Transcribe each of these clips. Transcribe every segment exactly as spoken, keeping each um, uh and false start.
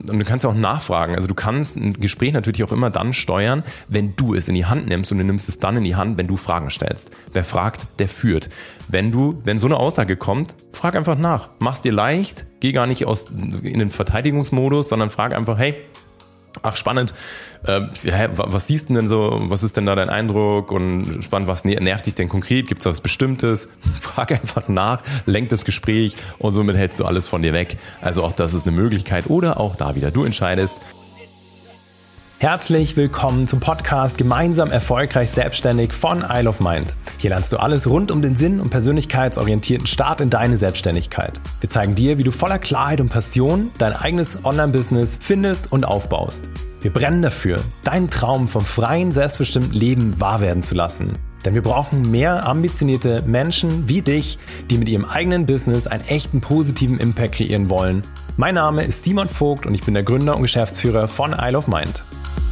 und du kannst ja auch nachfragen. Also du kannst ein Gespräch natürlich auch immer dann steuern, wenn du es in die Hand nimmst, und du nimmst es dann in die Hand, wenn du Fragen stellst. Wer fragt, der führt. Wenn du, wenn so eine Aussage kommt, frag einfach nach. Mach's dir leicht, geh gar nicht aus, in den Verteidigungsmodus, sondern frag einfach, hey, ach spannend, äh, hä, was siehst du denn so, was ist denn da dein Eindruck und spannend, was nervt dich denn konkret, gibt es was Bestimmtes? Frag einfach nach, lenk das Gespräch und somit hältst du alles von dir weg. Also auch das ist eine Möglichkeit oder auch da wieder, du entscheidest. Herzlich willkommen zum Podcast Gemeinsam erfolgreich selbstständig von Isle of Mind. Hier lernst du alles rund um den Sinn und persönlichkeitsorientierten Start in deine Selbstständigkeit. Wir zeigen dir, wie du voller Klarheit und Passion dein eigenes Online-Business findest und aufbaust. Wir brennen dafür, deinen Traum vom freien, selbstbestimmten Leben wahr werden zu lassen. Denn wir brauchen mehr ambitionierte Menschen wie dich, die mit ihrem eigenen Business einen echten positiven Impact kreieren wollen. Mein Name ist Simon Vogt und ich bin der Gründer und Geschäftsführer von Isle of Mind.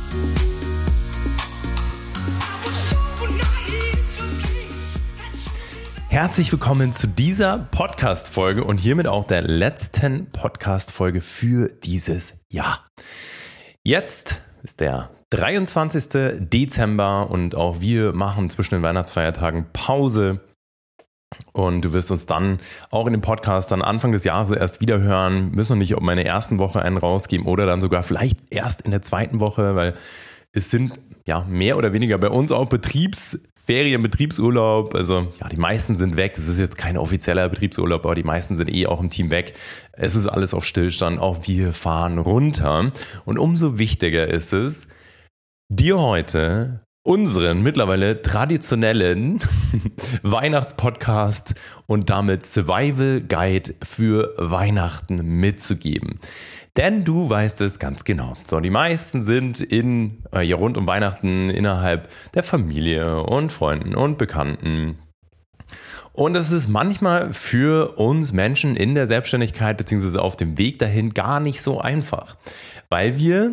Herzlich willkommen zu dieser Podcast-Folge und hiermit auch der letzten Podcast-Folge für dieses Jahr. Jetzt ist der dreiundzwanzigster Dezember und auch wir machen zwischen den Weihnachtsfeiertagen Pause. Und du wirst uns dann auch in dem Podcast dann Anfang des Jahres erst wieder hören. Wir wissen noch nicht, ob wir in der ersten Woche einen rausgeben oder dann sogar vielleicht erst in der zweiten Woche, weil es sind ja mehr oder weniger bei uns auch Betriebsferien, Betriebsurlaub. Also ja, die meisten sind weg. Es ist jetzt kein offizieller Betriebsurlaub, aber die meisten sind eh auch im Team weg. Es ist alles auf Stillstand. Auch wir fahren runter. Und umso wichtiger ist es, dir heute unseren mittlerweile traditionellen Weihnachtspodcast und damit Survival Guide für Weihnachten mitzugeben. Denn du weißt es ganz genau. So, die meisten sind in, äh, ja, rund um Weihnachten innerhalb der Familie und Freunden und Bekannten. Und es ist manchmal für uns Menschen in der Selbstständigkeit bzw. auf dem Weg dahin gar nicht so einfach, weil wir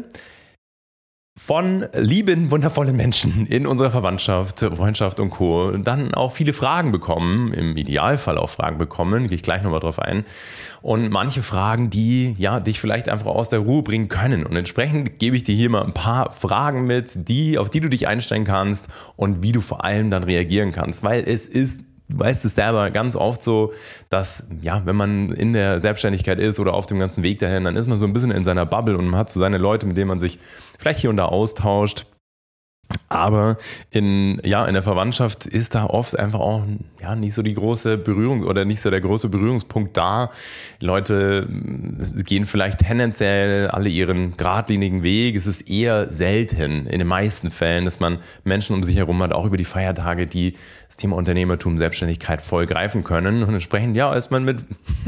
von lieben, wundervollen Menschen in unserer Verwandtschaft, Freundschaft und Co. dann auch viele Fragen bekommen, im Idealfall auch Fragen bekommen, gehe ich gleich nochmal drauf ein. Und manche Fragen, die ja dich vielleicht einfach aus der Ruhe bringen können. Und entsprechend gebe ich dir hier mal ein paar Fragen mit, die, auf die du dich einstellen kannst und wie du vor allem dann reagieren kannst. Weil es ist, du weißt es selber, ganz oft so, dass, ja, wenn man in der Selbstständigkeit ist oder auf dem ganzen Weg dahin, dann ist man so ein bisschen in seiner Bubble und man hat so seine Leute, mit denen man sich vielleicht hier und da austauscht. Aber in, ja, in der Verwandtschaft ist da oft einfach auch ja, nicht so die große Berührung oder nicht so der große Berührungspunkt da. Leute gehen vielleicht tendenziell alle ihren geradlinigen Weg. Es ist eher selten in den meisten Fällen, dass man Menschen um sich herum hat, auch über die Feiertage, die das Thema Unternehmertum, Selbstständigkeit voll greifen können. Und entsprechend, ja, ist man mit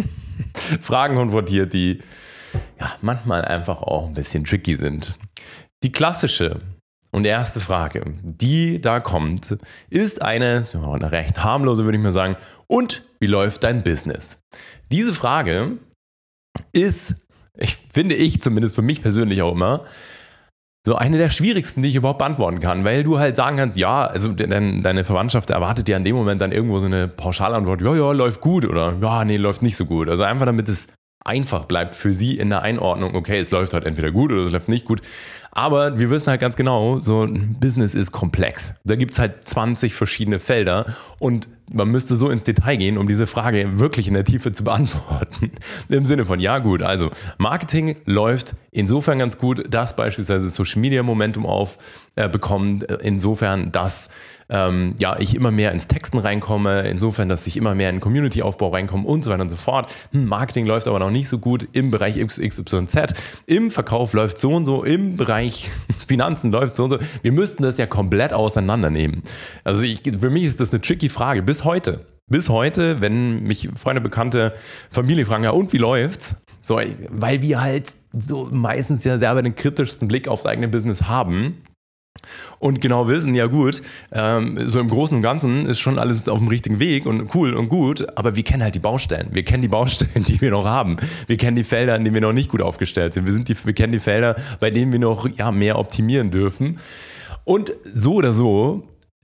Fragen konfrontiert, die ja manchmal einfach auch ein bisschen tricky sind. Die klassische und erste Frage, die da kommt, ist eine, eine recht harmlose, würde ich mal sagen. Und wie läuft dein Business? Diese Frage ist, ich finde ich zumindest für mich persönlich auch immer, so eine der schwierigsten, die ich überhaupt beantworten kann, weil du halt sagen kannst, ja, also deine, deine Verwandtschaft erwartet ja in dem Moment dann irgendwo so eine Pauschalantwort, ja, ja, läuft gut oder ja, nee, läuft nicht so gut. Also einfach damit es einfach bleibt für sie in der Einordnung, okay, es läuft halt entweder gut oder es läuft nicht gut. Aber wir wissen halt ganz genau, so ein Business ist komplex. Da gibt es halt zwanzig verschiedene Felder und man müsste so ins Detail gehen, um diese Frage wirklich in der Tiefe zu beantworten. Im Sinne von, ja gut, also Marketing läuft insofern ganz gut, dass beispielsweise Social Media Momentum aufbekommt, äh, insofern, dass ähm, ja, ich immer mehr ins Texten reinkomme, insofern, dass ich immer mehr in den Community-Aufbau reinkomme und so weiter und so fort. Hm, Marketing läuft aber noch nicht so gut im Bereich X Y Z, im Verkauf läuft so und so, im Bereich Finanzen läuft so und so. Wir müssten das ja komplett auseinandernehmen. Also ich, für mich ist das eine tricky Frage, bis heute. Bis heute, wenn mich Freunde, Bekannte, Familie fragen, ja und wie läuft's? So, weil wir halt so meistens ja selber den kritischsten Blick aufs eigene Business haben. Und genau wissen, ja gut, ähm, so im Großen und Ganzen ist schon alles auf dem richtigen Weg und cool und gut, aber wir kennen halt die Baustellen. Wir kennen die Baustellen, die wir noch haben. Wir kennen die Felder, in denen wir noch nicht gut aufgestellt sind. Wir, sind die, wir kennen die Felder, bei denen wir noch ja, mehr optimieren dürfen. Und so oder so,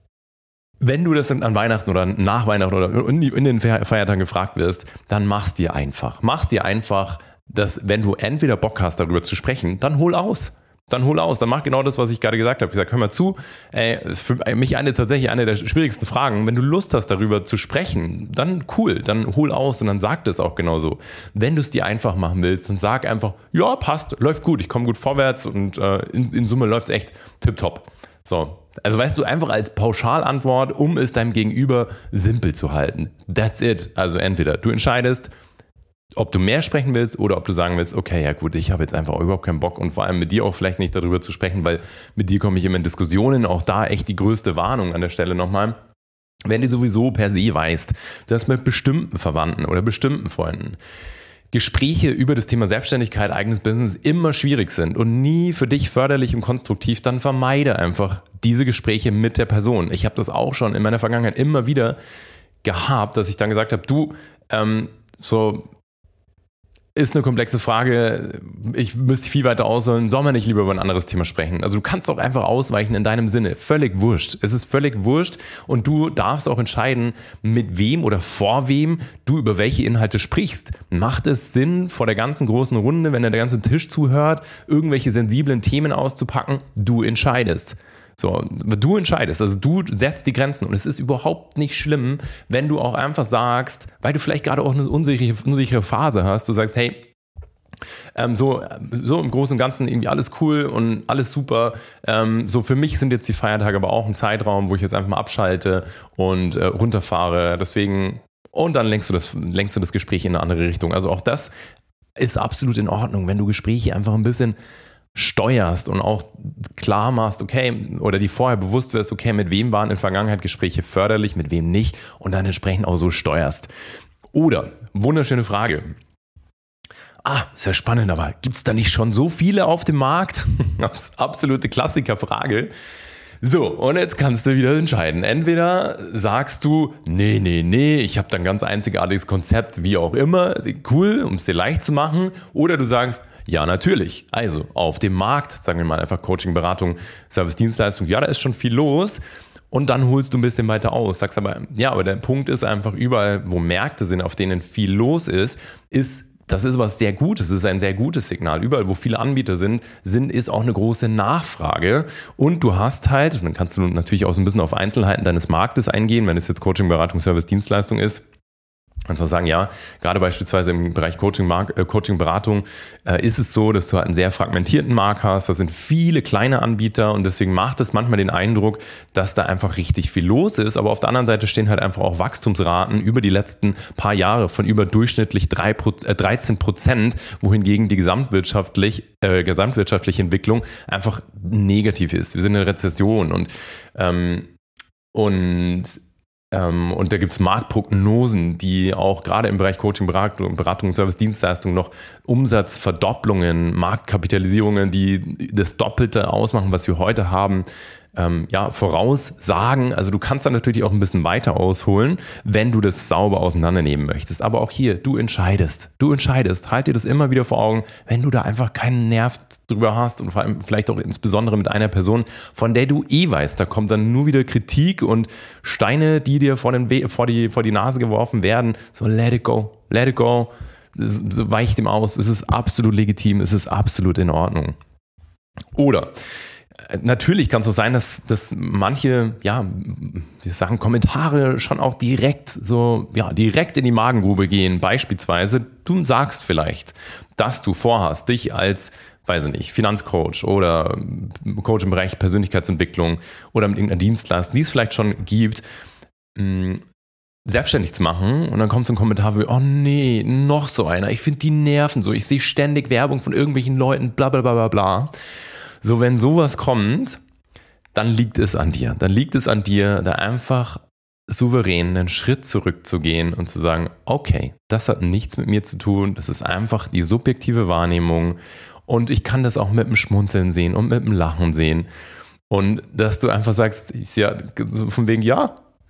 wenn du das an Weihnachten oder nach Weihnachten oder in den Feiertagen gefragt wirst, dann mach's dir einfach. Mach's dir einfach. dass wenn du entweder Bock hast, darüber zu sprechen, dann hol aus. Dann hol aus, dann mach genau das, was ich gerade gesagt habe. Ich sage, hör mal zu, ey, das ist für mich eine tatsächlich eine der schwierigsten Fragen. Wenn du Lust hast, darüber zu sprechen, dann cool, dann hol aus und dann sag das auch genauso. Wenn du es dir einfach machen willst, dann sag einfach, ja, passt, läuft gut, ich komme gut vorwärts und äh, in, in Summe läuft es echt tipptopp. So, also weißt du, einfach als Pauschalantwort, um es deinem Gegenüber simpel zu halten. That's it. Also entweder du entscheidest, ob du mehr sprechen willst oder ob du sagen willst, okay, ja gut, ich habe jetzt einfach überhaupt keinen Bock und vor allem mit dir auch vielleicht nicht darüber zu sprechen, weil mit dir komme ich immer in Diskussionen, auch da echt die größte Warnung an der Stelle nochmal. Wenn du sowieso per se weißt, dass mit bestimmten Verwandten oder bestimmten Freunden Gespräche über das Thema Selbstständigkeit, eigenes Business immer schwierig sind und nie für dich förderlich und konstruktiv, dann vermeide einfach diese Gespräche mit der Person. Ich habe das auch schon in meiner Vergangenheit immer wieder gehabt, dass ich dann gesagt habe, du, ähm, so ist eine komplexe Frage, ich müsste viel weiter ausholen, soll man nicht lieber über ein anderes Thema sprechen? Also du kannst auch einfach ausweichen in deinem Sinne, völlig wurscht. Es ist völlig wurscht und du darfst auch entscheiden, mit wem oder vor wem du über welche Inhalte sprichst. Macht es Sinn, vor der ganzen großen Runde, wenn der ganze Tisch zuhört, irgendwelche sensiblen Themen auszupacken? Du entscheidest. So, du entscheidest, also du setzt die Grenzen und es ist überhaupt nicht schlimm, wenn du auch einfach sagst, weil du vielleicht gerade auch eine unsichere, unsichere Phase hast, du sagst, hey, ähm, so, so im Großen und Ganzen irgendwie alles cool und alles super, ähm, so für mich sind jetzt die Feiertage aber auch ein Zeitraum, wo ich jetzt einfach mal abschalte und äh, runterfahre, deswegen, und dann lenkst du das, lenkst du das Gespräch in eine andere Richtung, also auch das ist absolut in Ordnung, wenn du Gespräche einfach ein bisschen steuerst und auch klar machst, okay, oder die vorher bewusst wirst, okay, mit wem waren in der Vergangenheit Gespräche förderlich, mit wem nicht und dann entsprechend auch so steuerst. Oder, wunderschöne Frage. Ah, sehr spannend, aber gibt es da nicht schon so viele auf dem Markt? Absolute Klassikerfrage. So, und jetzt kannst du wieder entscheiden. Entweder sagst du, nee, nee, nee, ich habe da ein ganz einzigartiges Konzept, wie auch immer, cool, um es dir leicht zu machen. Oder du sagst, ja, natürlich. Also auf dem Markt, sagen wir mal einfach Coaching, Beratung, Service, Dienstleistung, ja, da ist schon viel los. Und dann holst du ein bisschen weiter aus. Sagst aber, ja, aber der Punkt ist einfach, überall, wo Märkte sind, auf denen viel los ist, ist das ist was sehr Gutes, das ist ein sehr gutes Signal. Überall, wo viele Anbieter sind, sind, ist auch eine große Nachfrage. Und du hast halt, und dann kannst du natürlich auch so ein bisschen auf Einzelheiten deines Marktes eingehen, wenn es jetzt Coaching, Beratung, Service, Dienstleistung ist. Kannst du sagen, ja, gerade beispielsweise im Bereich Coaching, Mark, äh, Coaching, Beratung äh, ist es so, dass du halt einen sehr fragmentierten Markt hast. Da sind viele kleine Anbieter und deswegen macht es manchmal den Eindruck, dass da einfach richtig viel los ist. Aber auf der anderen Seite stehen halt einfach auch Wachstumsraten über die letzten paar Jahre von über durchschnittlich dreizehn Prozent, wohingegen die gesamtwirtschaftlich, äh, gesamtwirtschaftliche Entwicklung einfach negativ ist. Wir sind in einer Rezession und ähm, und Und da gibt es Marktprognosen, die auch gerade im Bereich Coaching, Beratung, Beratung Service, Dienstleistung noch Umsatzverdopplungen, Marktkapitalisierungen, die das Doppelte ausmachen, was wir heute haben, ähm, ja, voraussagen. Also du kannst dann natürlich auch ein bisschen weiter ausholen, wenn du das sauber auseinandernehmen möchtest. Aber auch hier, du entscheidest. Du entscheidest. Halt dir das immer wieder vor Augen, wenn du da einfach keinen Nerv drüber hast und vor allem vielleicht auch insbesondere mit einer Person, von der du eh weißt, da kommt dann nur wieder Kritik und Steine, die dir vor, den We- vor, die, vor die Nase geworfen werden. So, let it go. Let it go. So, weich dem aus. Es ist absolut legitim. Es ist absolut in Ordnung. Oder natürlich kann es so sein, dass, dass manche, ja, wie sagen, Kommentare schon auch direkt so, ja, direkt in die Magengrube gehen. Beispielsweise, du sagst vielleicht, dass du vorhast, dich als, weiß ich nicht, Finanzcoach oder Coach im Bereich Persönlichkeitsentwicklung oder mit irgendeiner Dienstleistung, die es vielleicht schon gibt, mh, selbstständig zu machen und dann kommt so ein Kommentar wie, oh nee, noch so einer, ich finde die nerven so, ich sehe ständig Werbung von irgendwelchen Leuten, bla bla bla bla bla. So, wenn sowas kommt, dann liegt es an dir. Dann liegt es an dir, da einfach souverän einen Schritt zurückzugehen und zu sagen, okay, das hat nichts mit mir zu tun, das ist einfach die subjektive Wahrnehmung und ich kann das auch mit dem Schmunzeln sehen und mit dem Lachen sehen. Und dass du einfach sagst, ja, von wegen, ja,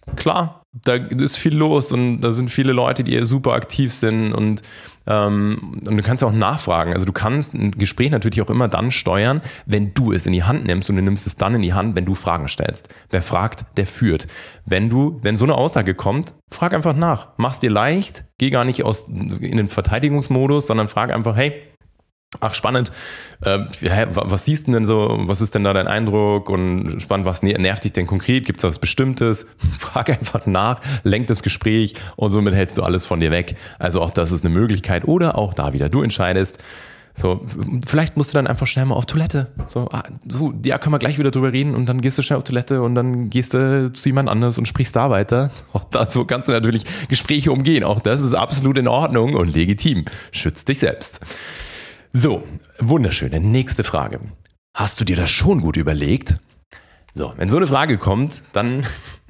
klar, da ist viel los und da sind viele Leute, die super aktiv sind und, ähm, und du kannst ja auch nachfragen. Also du kannst ein Gespräch natürlich auch immer dann steuern, wenn du es in die Hand nimmst und du nimmst es dann in die Hand, wenn du Fragen stellst. Wer fragt, der führt. Wenn du, wenn so eine Aussage kommt, frag einfach nach. Mach's dir leicht, geh gar nicht aus, in den Verteidigungsmodus, sondern frag einfach, hey, ach, spannend. Äh, was siehst du denn so? Was ist denn da dein Eindruck? Und spannend, was nervt dich denn konkret? Gibt es was Bestimmtes? Frag einfach nach, lenk das Gespräch und somit hältst du alles von dir weg. Also auch das ist eine Möglichkeit. Oder auch da wieder, du entscheidest. So, vielleicht musst du dann einfach schnell mal auf Toilette. So, ah, so, ja, können wir gleich wieder drüber reden und dann gehst du schnell auf Toilette und dann gehst du zu jemand anders und sprichst da weiter. Auch da, so kannst du natürlich Gespräche umgehen. Auch das ist absolut in Ordnung und legitim. Schütz dich selbst. So, wunderschöne nächste Frage. Hast du dir das schon gut überlegt? So, wenn so eine Frage kommt, dann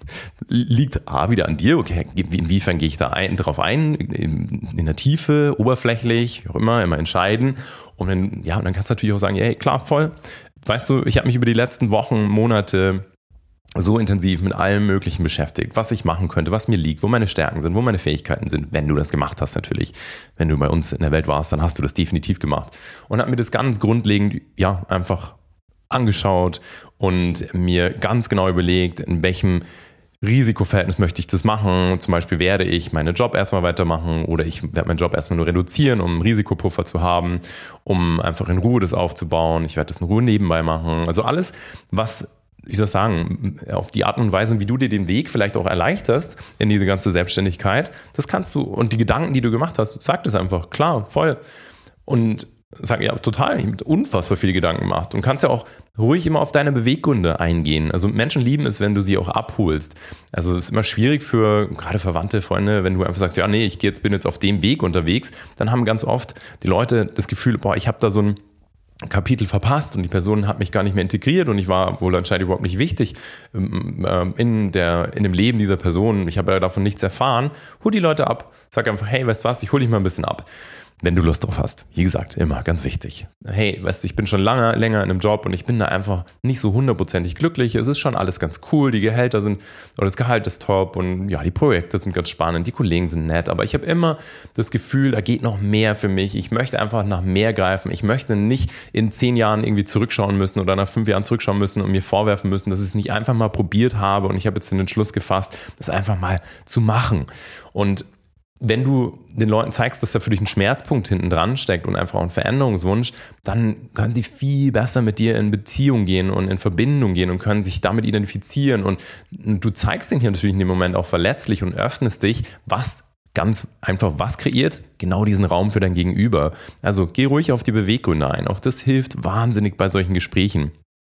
liegt A wieder an dir. Okay, inwiefern gehe ich da ein, drauf ein? In, in der Tiefe, oberflächlich, wie auch immer, immer entscheiden. Und dann, ja, und dann kannst du natürlich auch sagen, hey, klar, voll. Weißt du, ich habe mich über die letzten Wochen, Monate so intensiv mit allem Möglichen beschäftigt, was ich machen könnte, was mir liegt, wo meine Stärken sind, wo meine Fähigkeiten sind, wenn du das gemacht hast natürlich. Wenn du bei uns in der Welt warst, dann hast du das definitiv gemacht. Und habe mir das ganz grundlegend, ja, einfach angeschaut und mir ganz genau überlegt, in welchem Risikoverhältnis möchte ich das machen. Zum Beispiel werde ich meinen Job erstmal weitermachen oder ich werde meinen Job erstmal nur reduzieren, um einen Risikopuffer zu haben, um einfach in Ruhe das aufzubauen. Ich werde das in Ruhe nebenbei machen. Also alles, was wie soll ich sagen, auf die Art und Weise, wie du dir den Weg vielleicht auch erleichterst in diese ganze Selbstständigkeit, das kannst du, und die Gedanken, die du gemacht hast, sag das einfach, klar, voll. Und sag ja, total, ich habe unfassbar viele Gedanken gemacht und kannst ja auch ruhig immer auf deine Beweggründe eingehen. Also Menschen lieben es, wenn du sie auch abholst. Also es ist immer schwierig für gerade Verwandte, Freunde, wenn du einfach sagst, ja nee, ich gehe jetzt, bin jetzt auf dem Weg unterwegs, dann haben ganz oft die Leute das Gefühl, boah, ich habe da so ein Kapitel verpasst und die Person hat mich gar nicht mehr integriert und ich war wohl anscheinend überhaupt nicht wichtig in, der, in dem Leben dieser Person. Ich habe ja davon nichts erfahren. Hol die Leute ab. Sag einfach, hey, weißt du was, ich hol dich mal ein bisschen ab. Wenn du Lust drauf hast. Wie gesagt, immer ganz wichtig. Hey, weißt du, ich bin schon lange, länger in einem Job und ich bin da einfach nicht so hundertprozentig glücklich. Es ist schon alles ganz cool. Die Gehälter sind, oder das Gehalt ist top und ja, die Projekte sind ganz spannend. Die Kollegen sind nett. Aber ich habe immer das Gefühl, da geht noch mehr für mich. Ich möchte einfach nach mehr greifen. Ich möchte nicht in zehn Jahren irgendwie zurückschauen müssen oder nach fünf Jahren zurückschauen müssen und mir vorwerfen müssen, dass ich es nicht einfach mal probiert habe und ich habe jetzt den Entschluss gefasst, das einfach mal zu machen. Und wenn du den Leuten zeigst, dass da für dich ein Schmerzpunkt hinten dran steckt und einfach auch ein Veränderungswunsch, dann können sie viel besser mit dir in Beziehung gehen und in Verbindung gehen und können sich damit identifizieren. Und du zeigst ihnen hier natürlich in dem Moment auch verletzlich und öffnest dich, was ganz einfach was kreiert? Genau diesen Raum für dein Gegenüber. Also geh ruhig auf die Beweggründe ein. Auch das hilft wahnsinnig bei solchen Gesprächen.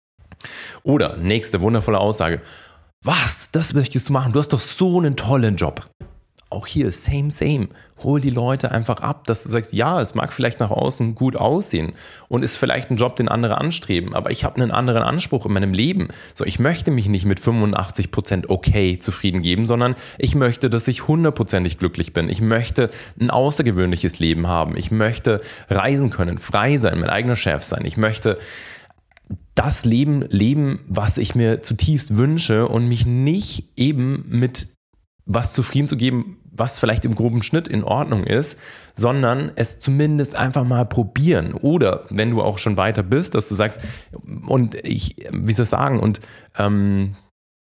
Oder nächste wundervolle Aussage. Was? Das möchtest du machen? Du hast doch so einen tollen Job. Auch hier, same, same. Hol die Leute einfach ab, dass du sagst, ja, es mag vielleicht nach außen gut aussehen und ist vielleicht ein Job, den andere anstreben, aber ich habe einen anderen Anspruch in meinem Leben. So, ich möchte mich nicht mit fünfundachtzig Prozent okay zufrieden geben, sondern ich möchte, dass ich hundertprozentig glücklich bin. Ich möchte ein außergewöhnliches Leben haben. Ich möchte reisen können, frei sein, mein eigener Chef sein. Ich möchte das Leben leben, was ich mir zutiefst wünsche und mich nicht eben mit was zufrieden zu geben, was vielleicht im groben Schnitt in Ordnung ist, sondern es zumindest einfach mal probieren. Oder wenn du auch schon weiter bist, dass du sagst, und ich, wie soll ich sagen, und ähm,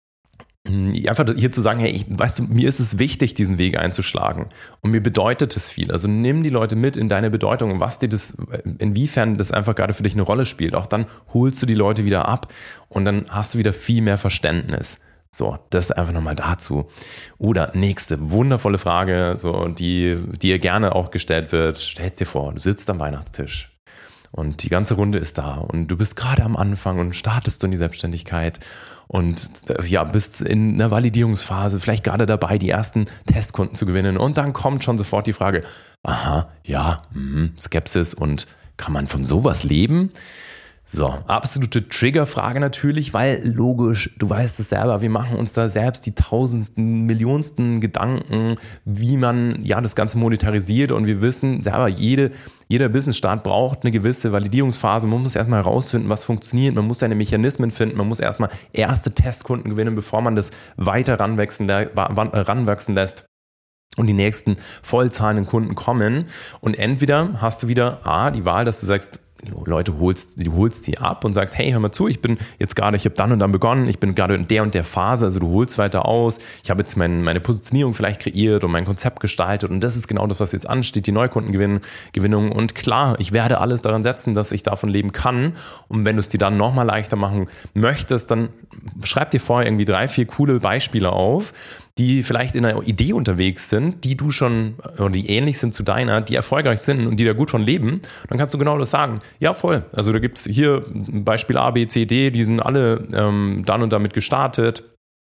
einfach hier zu sagen, hey, ich, weißt du, mir ist es wichtig, diesen Weg einzuschlagen und mir bedeutet es viel. Also nimm die Leute mit in deine Bedeutung und was dir das, inwiefern das einfach gerade für dich eine Rolle spielt. Auch dann holst du die Leute wieder ab und dann hast du wieder viel mehr Verständnis. So, das einfach nochmal dazu. Oder nächste wundervolle Frage, so die dir gerne auch gestellt wird. Stell dir vor, du sitzt am Weihnachtstisch und die ganze Runde ist da und du bist gerade am Anfang und startest in die Selbstständigkeit und ja, bist in einer Validierungsphase, vielleicht gerade dabei, die ersten Testkunden zu gewinnen und dann kommt schon sofort die Frage, aha, ja, mh, Skepsis und kann man von sowas leben? So, absolute Triggerfrage natürlich, weil logisch, du weißt es selber, wir machen uns da selbst die tausendsten, millionsten Gedanken, wie man ja das Ganze monetarisiert, und wir wissen selber, jede, jeder Business-Start braucht eine gewisse Validierungsphase. Man muss erstmal herausfinden, was funktioniert, man muss seine Mechanismen finden, man muss erstmal erste Testkunden gewinnen, bevor man das weiter ranwachsen, ranwachsen lässt und die nächsten vollzahlenden Kunden kommen. Und entweder hast du wieder A, die Wahl, dass du sagst, Leute, holst, du holst die ab und sagst, hey, hör mal zu, ich bin jetzt gerade, ich habe dann und dann begonnen, ich bin gerade in der und der Phase, also du holst weiter aus, ich habe jetzt mein, meine Positionierung vielleicht kreiert und mein Konzept gestaltet, und das ist genau das, was jetzt ansteht, die Neukundengewinnung, und klar, ich werde alles daran setzen, dass ich davon leben kann, und wenn du es dir dann nochmal leichter machen möchtest, dann schreib dir vorher irgendwie drei, vier coole Beispiele auf, die vielleicht in einer Idee unterwegs sind, die du schon, oder die ähnlich sind zu deiner, die erfolgreich sind und die da gut von leben, dann kannst du genau das sagen. Ja, voll. Also da gibt es hier Beispiel A, B, C, D, die sind alle ähm, dann und damit gestartet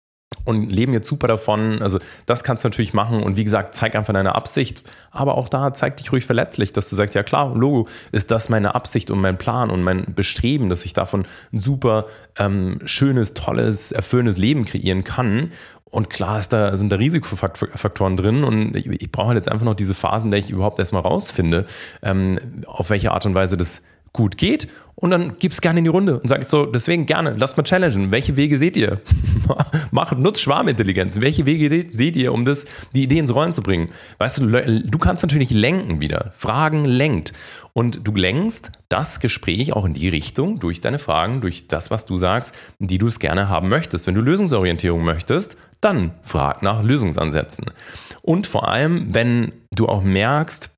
und leben jetzt super davon. Also das kannst du natürlich machen, und wie gesagt, zeig einfach deine Absicht, aber auch da zeig dich ruhig verletzlich, dass du sagst, ja klar, Logo, ist das meine Absicht und mein Plan und mein Bestreben, dass ich davon ein super ähm, schönes, tolles, erfüllendes Leben kreieren kann. Und klar ist da, sind da Risikofaktoren drin, und ich, ich brauche jetzt einfach noch diese Phasen, in der ich überhaupt erstmal rausfinde, ähm, auf welche Art und Weise das gut geht, und dann gib's gerne in die Runde und sag so, deswegen gerne, lasst mal challengen. Welche Wege seht ihr? Macht, nutzt Schwarmintelligenz. Welche Wege seht ihr, um das, die Idee ins Rollen zu bringen? Weißt du, du kannst natürlich lenken wieder. Fragen lenkt. Und du lenkst das Gespräch auch in die Richtung durch deine Fragen, durch das, was du sagst, die du es gerne haben möchtest. Wenn du Lösungsorientierung möchtest, dann frag nach Lösungsansätzen. Und vor allem, wenn du auch merkst,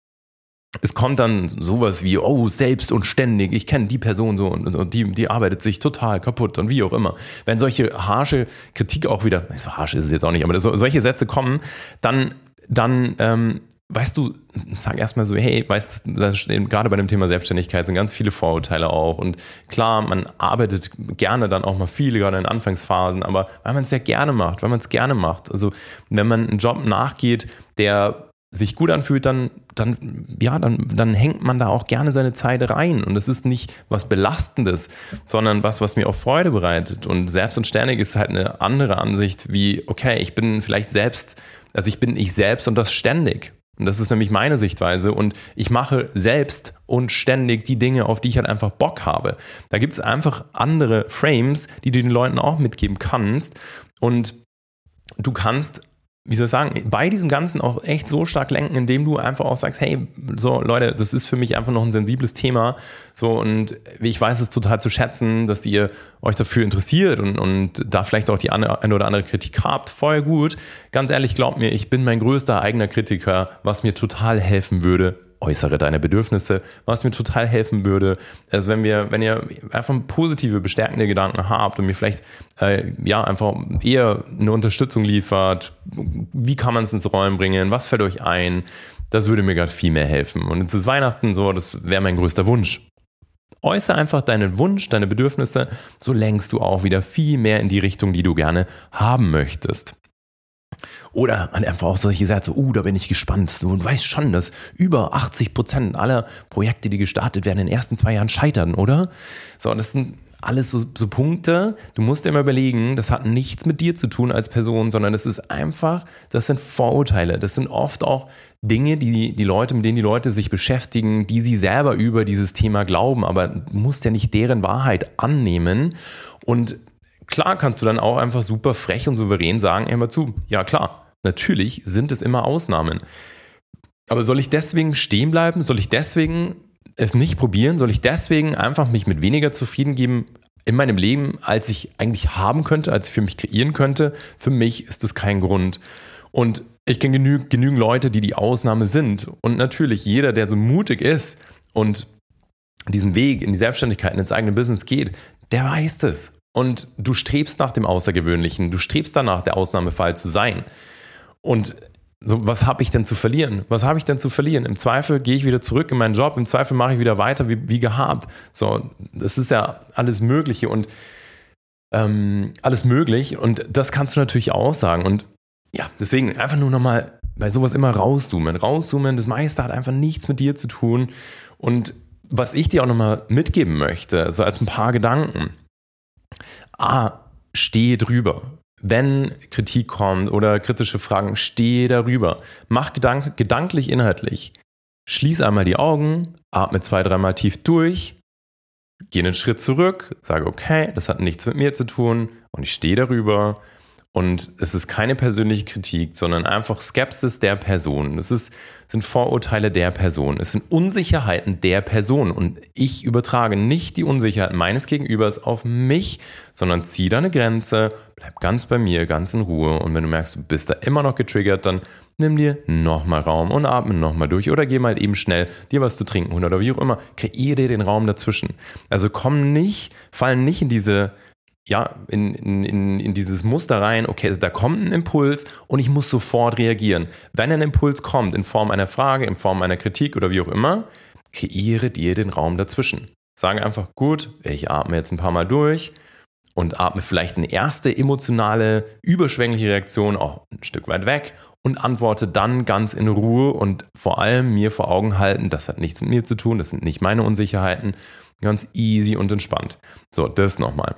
es kommt dann sowas wie, oh, selbst und ständig, ich kenne die Person so und, und die, die arbeitet sich total kaputt und wie auch immer. Wenn solche harsche Kritik auch wieder, so harsch ist es jetzt auch nicht, aber so, solche Sätze kommen, dann, dann ähm, weißt du, sag erstmal so, hey, weißt du, gerade bei dem Thema Selbstständigkeit sind ganz viele Vorurteile auch, und klar, man arbeitet gerne dann auch mal viel, gerade in Anfangsphasen, aber weil man es ja gerne macht, weil man es gerne macht. Also wenn man einen Job nachgeht, der sich gut anfühlt, dann, dann, ja, dann, dann hängt man da auch gerne seine Zeit rein. Und es ist nicht was Belastendes, sondern was, was mir auch Freude bereitet. Und selbst und ständig ist halt eine andere Ansicht wie, okay, ich bin vielleicht selbst, also ich bin ich selbst und das ständig. Und das ist nämlich meine Sichtweise. Und ich mache selbst und ständig die Dinge, auf die ich halt einfach Bock habe. Da gibt es einfach andere Frames, die du den Leuten auch mitgeben kannst. Und du kannst, wie soll ich sagen, bei diesem Ganzen auch echt so stark lenken, indem du einfach auch sagst, hey, so Leute, das ist für mich einfach noch ein sensibles Thema, so, und ich weiß es total zu schätzen, dass ihr euch dafür interessiert und, und da vielleicht auch die eine, eine oder andere Kritik habt, voll gut. Ganz ehrlich, glaubt mir, ich bin mein größter eigener Kritiker, was mir total helfen würde. Äußere deine Bedürfnisse, was mir total helfen würde. Also wenn wir, wenn ihr einfach positive, bestärkende Gedanken habt und mir vielleicht äh, ja einfach eher eine Unterstützung liefert, wie kann man es ins Rollen bringen, was fällt euch ein, das würde mir gerade viel mehr helfen. Und jetzt ist Weihnachten so, das wäre mein größter Wunsch. Äußere einfach deinen Wunsch, deine Bedürfnisse, so lenkst du auch wieder viel mehr in die Richtung, die du gerne haben möchtest. Oder einfach auch solche Sätze, uh, da bin ich gespannt. Du weißt schon, dass über achtzig Prozent aller Projekte, die gestartet werden, in den ersten zwei Jahren scheitern, oder? So, das sind alles so, so Punkte. Du musst dir immer überlegen, das hat nichts mit dir zu tun als Person, sondern das ist einfach, das sind Vorurteile. Das sind oft auch Dinge, die die Leute, mit denen die Leute sich beschäftigen, die sie selber über dieses Thema glauben. Aber du musst ja nicht deren Wahrheit annehmen. Und klar kannst du dann auch einfach super frech und souverän sagen, hör mal zu, ja klar, natürlich sind es immer Ausnahmen. Aber soll ich deswegen stehen bleiben? Soll ich deswegen es nicht probieren? Soll ich deswegen einfach mich mit weniger zufrieden geben in meinem Leben, als ich eigentlich haben könnte, als ich für mich kreieren könnte? Für mich ist das kein Grund. Und ich kenne genü- genügend Leute, die die Ausnahme sind. Und natürlich jeder, der so mutig ist und diesen Weg in die Selbstständigkeit, ins eigene Business geht, der weiß das. Und du strebst nach dem Außergewöhnlichen, du strebst danach, der Ausnahmefall zu sein. Und so, was habe ich denn zu verlieren? Was habe ich denn zu verlieren? Im Zweifel gehe ich wieder zurück in meinen Job, im Zweifel mache ich wieder weiter wie, wie gehabt. So, das ist ja alles Mögliche und ähm, alles möglich und das kannst du natürlich auch sagen. Und ja, deswegen einfach nur nochmal bei sowas immer rauszoomen. Rauszoomen, das meiste hat einfach nichts mit dir zu tun und was ich dir auch nochmal mitgeben möchte, so als ein paar Gedanken. A, stehe drüber. Wenn Kritik kommt oder kritische Fragen, stehe darüber. Mach gedank- gedanklich, inhaltlich. Schließ einmal die Augen, atme zwei, dreimal tief durch, geh einen Schritt zurück, sage, okay, das hat nichts mit mir zu tun und ich stehe darüber. Und es ist keine persönliche Kritik, sondern einfach Skepsis der Person. Es ist, sind Vorurteile der Person. Es sind Unsicherheiten der Person. Und ich übertrage nicht die Unsicherheit meines Gegenübers auf mich, sondern ziehe da eine Grenze, bleib ganz bei mir, ganz in Ruhe. Und wenn du merkst, du bist da immer noch getriggert, dann nimm dir nochmal Raum und atme nochmal durch. Oder geh mal eben schnell dir was zu trinken holen oder wie auch immer. Kreiere dir den Raum dazwischen. Also komm nicht, fall nicht in diese... ja, in, in, in dieses Muster rein, okay, da kommt ein Impuls und ich muss sofort reagieren. Wenn ein Impuls kommt in Form einer Frage, in Form einer Kritik oder wie auch immer, kreiere dir den Raum dazwischen. Sage einfach, gut, ich atme jetzt ein paar Mal durch und atme vielleicht eine erste emotionale, überschwängliche Reaktion auch ein Stück weit weg und antworte dann ganz in Ruhe und vor allem mir vor Augen halten, das hat nichts mit mir zu tun, das sind nicht meine Unsicherheiten, ganz easy und entspannt. So, das nochmal.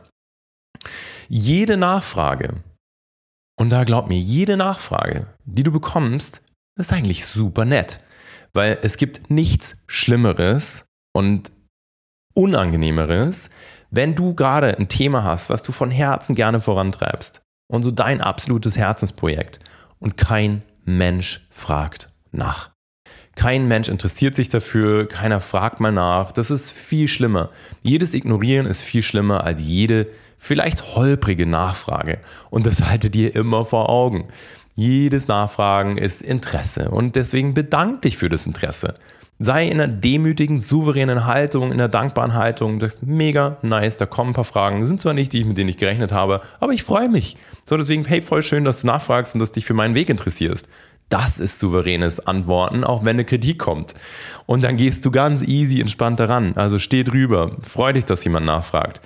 Jede Nachfrage, und da glaub mir, jede Nachfrage, die du bekommst, ist eigentlich super nett, weil es gibt nichts Schlimmeres und Unangenehmeres, wenn du gerade ein Thema hast, was du von Herzen gerne vorantreibst und so dein absolutes Herzensprojekt und kein Mensch fragt nach. Kein Mensch interessiert sich dafür, keiner fragt mal nach. Das ist viel schlimmer. Jedes Ignorieren ist viel schlimmer als jede vielleicht holprige Nachfrage. Und das haltet ihr immer vor Augen. Jedes Nachfragen ist Interesse und deswegen bedank dich für das Interesse. Sei in einer demütigen, souveränen Haltung, in einer dankbaren Haltung. Das ist mega nice, da kommen ein paar Fragen. Das sind zwar nicht die, mit denen ich gerechnet habe, aber ich freue mich. So, deswegen, hey, voll schön, dass du nachfragst und dass dich für meinen Weg interessierst. Das ist souveränes Antworten, auch wenn eine Kritik kommt. Und dann gehst du ganz easy, entspannt daran. Also steh drüber, freu dich, dass jemand nachfragt.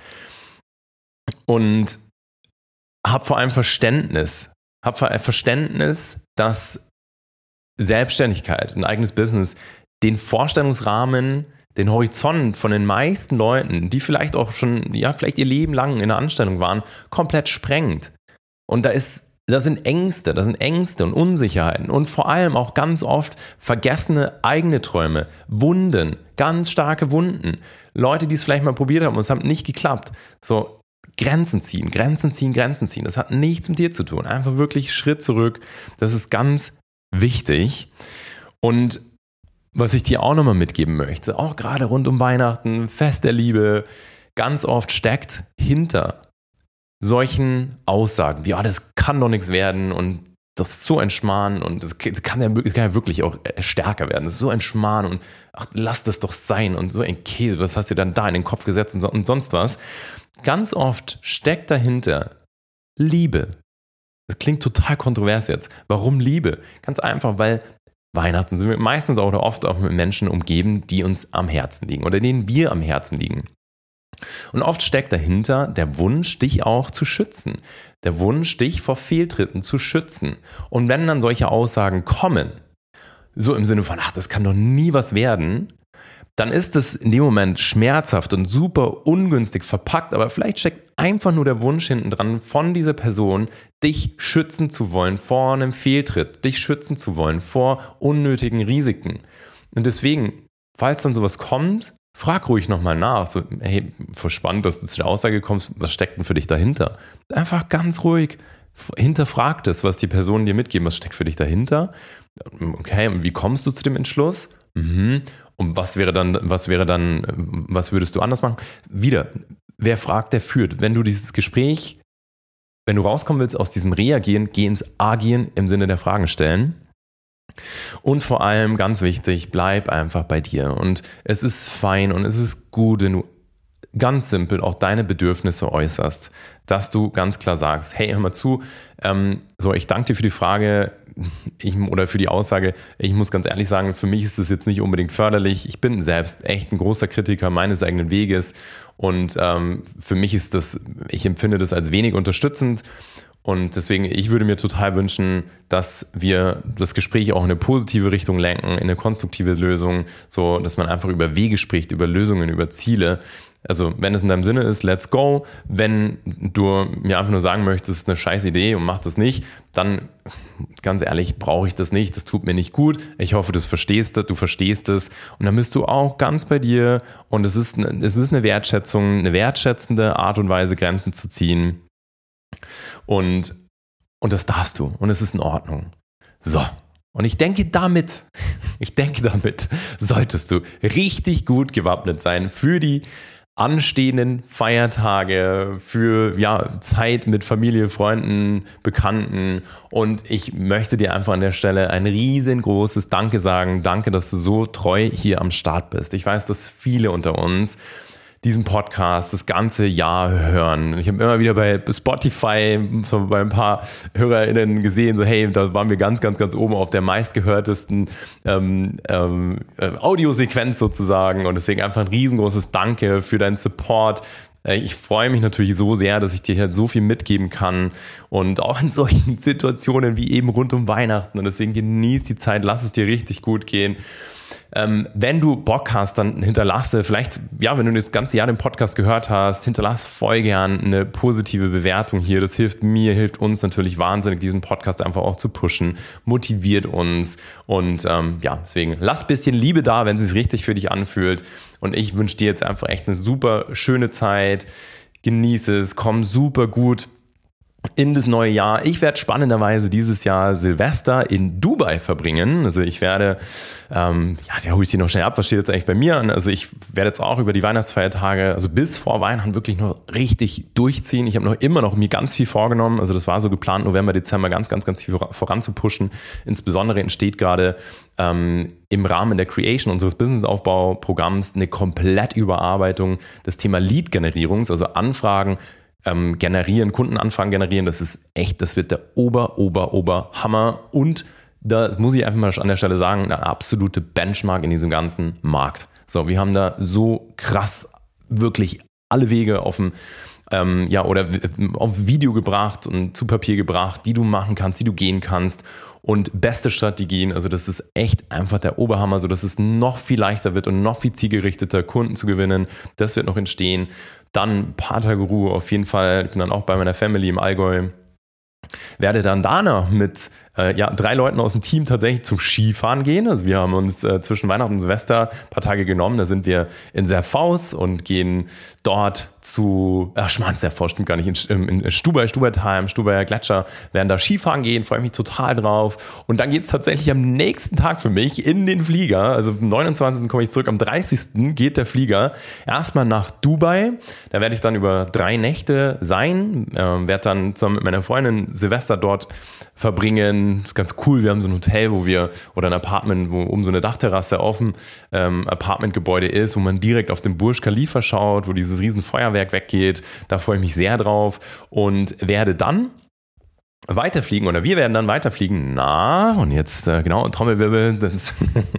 Und hab vor allem Verständnis. Hab vor allem Verständnis, dass Selbstständigkeit, ein eigenes Business, den Vorstellungsrahmen, den Horizont von den meisten Leuten, die vielleicht auch schon, ja, vielleicht ihr Leben lang in der Anstellung waren, komplett sprengt. Und da ist Das sind Ängste, das sind Ängste und Unsicherheiten und vor allem auch ganz oft vergessene eigene Träume, Wunden, ganz starke Wunden. Leute, die es vielleicht mal probiert haben und es hat nicht geklappt. So, Grenzen ziehen, Grenzen ziehen, Grenzen ziehen. Das hat nichts mit dir zu tun. Einfach wirklich Schritt zurück. Das ist ganz wichtig. Und was ich dir auch nochmal mitgeben möchte, auch gerade rund um Weihnachten, Fest der Liebe, ganz oft steckt hinter solchen Aussagen wie, ja, das kann doch nichts werden und das ist so ein Schmarrn und das kann ja, das kann ja wirklich auch stärker werden. Das ist so ein Schmarrn und ach, lass das doch sein und so ein Käse, was hast du dann da in den Kopf gesetzt und, so, und sonst was. Ganz oft steckt dahinter Liebe. Das klingt total kontrovers jetzt. Warum Liebe? Ganz einfach, weil Weihnachten sind wir meistens auch oder oft auch mit Menschen umgeben, die uns am Herzen liegen oder denen wir am Herzen liegen. Und oft steckt dahinter der Wunsch, dich auch zu schützen. Der Wunsch, dich vor Fehltritten zu schützen. Und wenn dann solche Aussagen kommen, so im Sinne von, ach, das kann doch nie was werden, dann ist es in dem Moment schmerzhaft und super ungünstig verpackt, aber vielleicht steckt einfach nur der Wunsch hinten dran von dieser Person, dich schützen zu wollen vor einem Fehltritt, dich schützen zu wollen vor unnötigen Risiken. Und deswegen, falls dann sowas kommt, frag ruhig nochmal nach. So, hey, voll spannend, dass du zu der Aussage kommst, was steckt denn für dich dahinter? Einfach ganz ruhig, hinterfrag das, was die Personen dir mitgeben, was steckt für dich dahinter? Okay, und wie kommst du zu dem Entschluss? Mhm. Und was wäre dann, was wäre dann, was würdest du anders machen? Wieder, wer fragt, der führt. Wenn du dieses Gespräch, wenn du rauskommen willst aus diesem Reagieren, geh ins Agieren im Sinne der Fragen stellen. Und vor allem, ganz wichtig, bleib einfach bei dir. Und es ist fein und es ist gut, wenn du ganz simpel auch deine Bedürfnisse äußerst, dass du ganz klar sagst, hey, hör mal zu, ähm, so, ich danke dir für die Frage ich, oder für die Aussage. Ich muss ganz ehrlich sagen, für mich ist das jetzt nicht unbedingt förderlich. Ich bin selbst echt ein großer Kritiker meines eigenen Weges und ähm, für mich ist das, ich empfinde das als wenig unterstützend. Und deswegen, ich würde mir total wünschen, dass wir das Gespräch auch in eine positive Richtung lenken, in eine konstruktive Lösung, so dass man einfach über Wege spricht, über Lösungen, über Ziele. Also wenn es in deinem Sinne ist, let's go. Wenn du mir einfach nur sagen möchtest, das ist eine scheiß Idee und mach das nicht, dann ganz ehrlich, brauche ich das nicht, das tut mir nicht gut. Ich hoffe, du verstehst das, du verstehst es und dann bist du auch ganz bei dir und es ist, es ist eine Wertschätzung, eine wertschätzende Art und Weise, Grenzen zu ziehen. Und, und das darfst du und es ist in Ordnung. So, und ich denke damit, ich denke damit, solltest du richtig gut gewappnet sein für die anstehenden Feiertage, für ja, Zeit mit Familie, Freunden, Bekannten. Und ich möchte dir einfach an der Stelle ein riesengroßes Danke sagen. Danke, dass du so treu hier am Start bist. Ich weiß, dass viele unter uns diesen Podcast das ganze Jahr hören. Ich habe immer wieder bei Spotify so bei ein paar HörerInnen gesehen, so hey, da waren wir ganz, ganz, ganz oben auf der meistgehörtesten ähm, ähm, Audiosequenz sozusagen und deswegen einfach ein riesengroßes Danke für deinen Support. Ich freue mich natürlich so sehr, dass ich dir halt so viel mitgeben kann und auch in solchen Situationen wie eben rund um Weihnachten und deswegen genieß die Zeit, lass es dir richtig gut gehen. Ähm, wenn du Bock hast, dann hinterlasse vielleicht, ja, wenn du das ganze Jahr den Podcast gehört hast, hinterlasse voll gern eine positive Bewertung hier. Das hilft mir, hilft uns natürlich wahnsinnig, diesen Podcast einfach auch zu pushen, motiviert uns und ähm, ja, deswegen lass ein bisschen Liebe da, wenn es sich richtig für dich anfühlt und ich wünsche dir jetzt einfach echt eine super schöne Zeit, genieße es, komm super gut in das neue Jahr. Ich werde spannenderweise dieses Jahr Silvester in Dubai verbringen. Also ich werde, ähm, ja, der hole ich dir noch schnell ab, was steht jetzt eigentlich bei mir an? Also ich werde jetzt auch über die Weihnachtsfeiertage, also bis vor Weihnachten wirklich noch richtig durchziehen. Ich habe noch immer noch mir ganz viel vorgenommen. Also das war so geplant, November, Dezember ganz, ganz, ganz viel voranzupushen. Insbesondere entsteht gerade ähm, im Rahmen der Creation unseres Businessaufbauprogramms eine Komplettüberarbeitung des Thema Lead-Generierungs, also Anfragen Ähm, generieren, Kundenanfragen generieren, das ist echt, das wird der Ober, Ober, Ober Hammer und da muss ich einfach mal an der Stelle sagen, eine absolute Benchmark in diesem ganzen Markt. So, wir haben da so krass wirklich alle Wege auf dem ähm, ja, oder auf Video gebracht und zu Papier gebracht, die du machen kannst, die du gehen kannst und beste Strategien, also das ist echt einfach der Oberhammer, so dass es noch viel leichter wird und noch viel zielgerichteter Kunden zu gewinnen, das wird noch entstehen. Dann Paterguru auf jeden Fall, ich bin dann auch bei meiner Family im Allgäu, werde dann danach mit äh, ja, drei Leuten aus dem Team tatsächlich zum Skifahren gehen. Also wir haben uns äh, zwischen Weihnachten und Silvester ein paar Tage genommen. Da sind wir in Serfaus und gehen dort zu, ach Schmarrn, Serfaus stimmt gar nicht, in, in Stubai, Stubaital, Stubaier Gletscher, werden da Skifahren gehen, freue mich total drauf. Und dann geht es tatsächlich am nächsten Tag für mich in den Flieger. Also am neunundzwanzigsten komme ich zurück, am dreißigsten geht der Flieger erstmal nach Dubai. Da werde ich dann über drei Nächte sein, äh, werde dann zusammen mit meiner Freundin Silvester dort verbringen. Das ist ganz cool. Wir haben so ein Hotel, wo wir, oder ein Apartment, wo oben so eine Dachterrasse auf dem ähm, Apartmentgebäude ist, wo man direkt auf den Burj Khalifa schaut, wo dieses riesen Feuerwerk weggeht. Da freue ich mich sehr drauf und werde dann weiterfliegen, oder wir werden dann weiterfliegen. Na, und jetzt, äh, genau, Trommelwirbel, das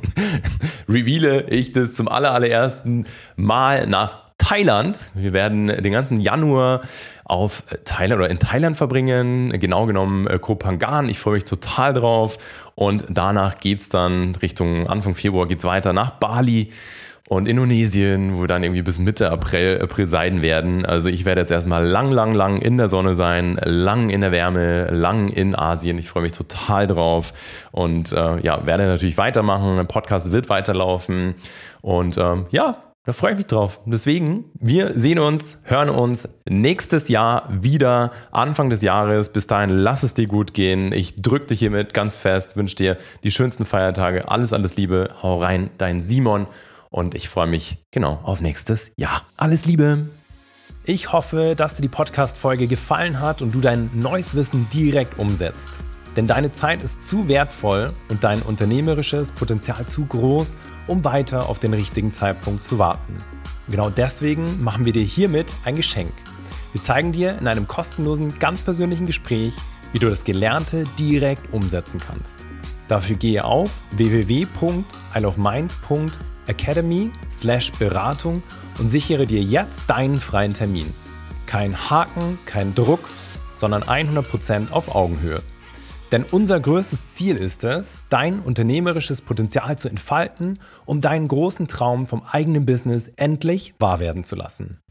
reveale ich das zum aller, allerersten Mal nach Thailand. Wir werden den ganzen Januar auf Thailand oder in Thailand verbringen, genau genommen Koh Phangan. Ich freue mich total drauf und danach geht's dann Richtung Anfang Februar geht's weiter nach Bali und Indonesien, wo wir dann irgendwie bis Mitte April, April sein werden. Also ich werde jetzt erstmal lang, lang, lang in der Sonne sein, lang in der Wärme, lang in Asien. Ich freue mich total drauf und äh, ja, werde natürlich weitermachen. Der Podcast wird weiterlaufen und ähm, ja, da freue ich mich drauf. Deswegen, wir sehen uns, hören uns nächstes Jahr wieder, Anfang des Jahres. Bis dahin, lass es dir gut gehen. Ich drücke dich hiermit ganz fest, wünsche dir die schönsten Feiertage. Alles, alles Liebe. Hau rein, dein Simon. Und ich freue mich, genau, auf nächstes Jahr. Alles Liebe. Ich hoffe, dass dir die Podcast-Folge gefallen hat und du dein neues Wissen direkt umsetzt. Denn deine Zeit ist zu wertvoll und dein unternehmerisches Potenzial zu groß, um weiter auf den richtigen Zeitpunkt zu warten. Genau deswegen machen wir dir hiermit ein Geschenk. Wir zeigen dir in einem kostenlosen, ganz persönlichen Gespräch, wie du das Gelernte direkt umsetzen kannst. Dafür gehe auf w w w punkt isleofmind punkt academy slash Beratung und sichere dir jetzt deinen freien Termin. Kein Haken, kein Druck, sondern hundert Prozent auf Augenhöhe. Denn unser größtes Ziel ist es, dein unternehmerisches Potenzial zu entfalten, um deinen großen Traum vom eigenen Business endlich wahr werden zu lassen.